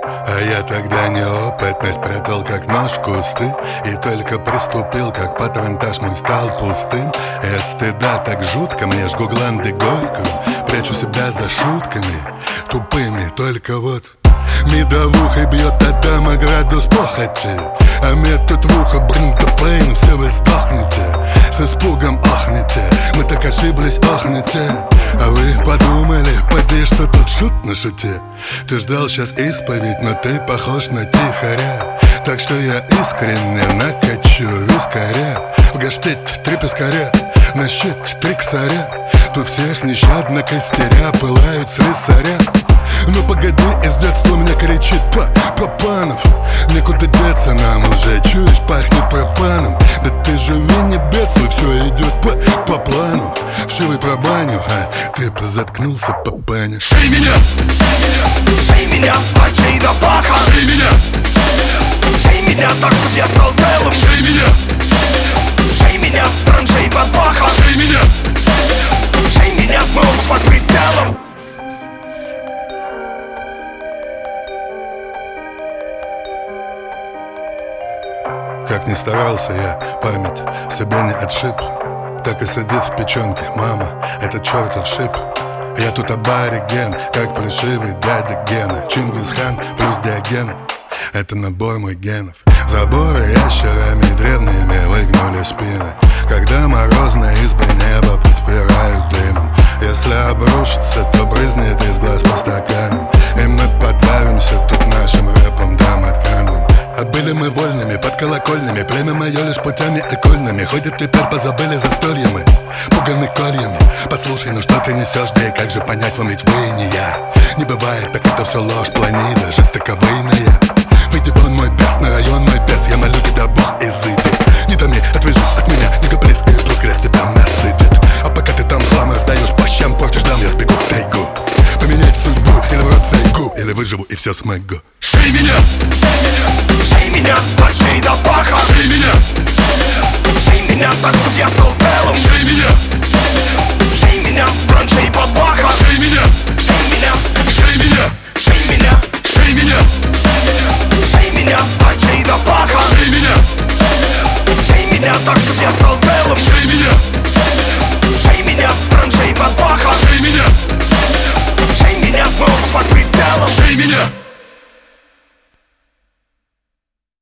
А я тогда неопытный спрятал как нож в кусты и только приступил, как патронтаж мой стал пустым. И от стыда так жутко мне жгу гланды горькую, прячу себя за шутками тупыми. Только вот медовухой бьет Адама градус похоти, а метод в ухо бринта пейн, все вы сдохнете, с испугом ахнете. Мы так ошиблись, ахнете. А вы подумали, поди, что тут шут на шуте. Ты ждал сейчас исповедь, но ты похож на тихаря. Так что я искренне накачу вискаря. В гаштить 3 пескаря, на щит 3 косаря. Тут всех нещадно костеря пылают слесаря. Ну погоди, из детства мне кричит Папанов. Некуда деться нам уже, чуешь, пахнет пропаном. Да ты живи, не бедствуй, все идет по плану. Вшивый про баню, а ты заткнулся, папаня. Шей меня, шей меня, от шеи до паха. Шей меня, шей меня так, чтоб я стал целым. шей меня, шей меня в траншеи под пахом. шей меня, шей меня, мы оба под прицелом. Как ни старался я, память себе не отшиб. Так и сидит в печенке, мама, это чертов шип. Я тут абориген, как плешивый дядя Гена. Чингисхан плюс Диоген, это набор мой генов. Заборы ящерами древними выгнули спины, когда морозные избы неба подпирают дымом. Если обрушится, то брызнет из глаз по стаканам, и мы подавимся тут нашим рэпом домотканым. А были мы вольными, под колокольными, племя мое лишь путями окольными. Ходят теперь, позабыли застолья мы, пуганы кольями. Послушай, ну что ты несешь, да и как же понять вам, ведь вы и не я. Не бывает, так это все ложь, планида жестоковыйная. Выйди вон, мой бес, на район мой бес, я молю тебя, Бог изыдет. Не томи, отвяжись от меня, не каприз, и плюс грязь тебя насытит. А пока ты там хлам раздаешь, по щам портишь дам, я сбегу в тайгу. Поменять судьбу, или в рот зайгу, или выживу и все смогу. Шей меня, шей меня, от шеи до паха. Шей меня, шей меня так, чтоб я стал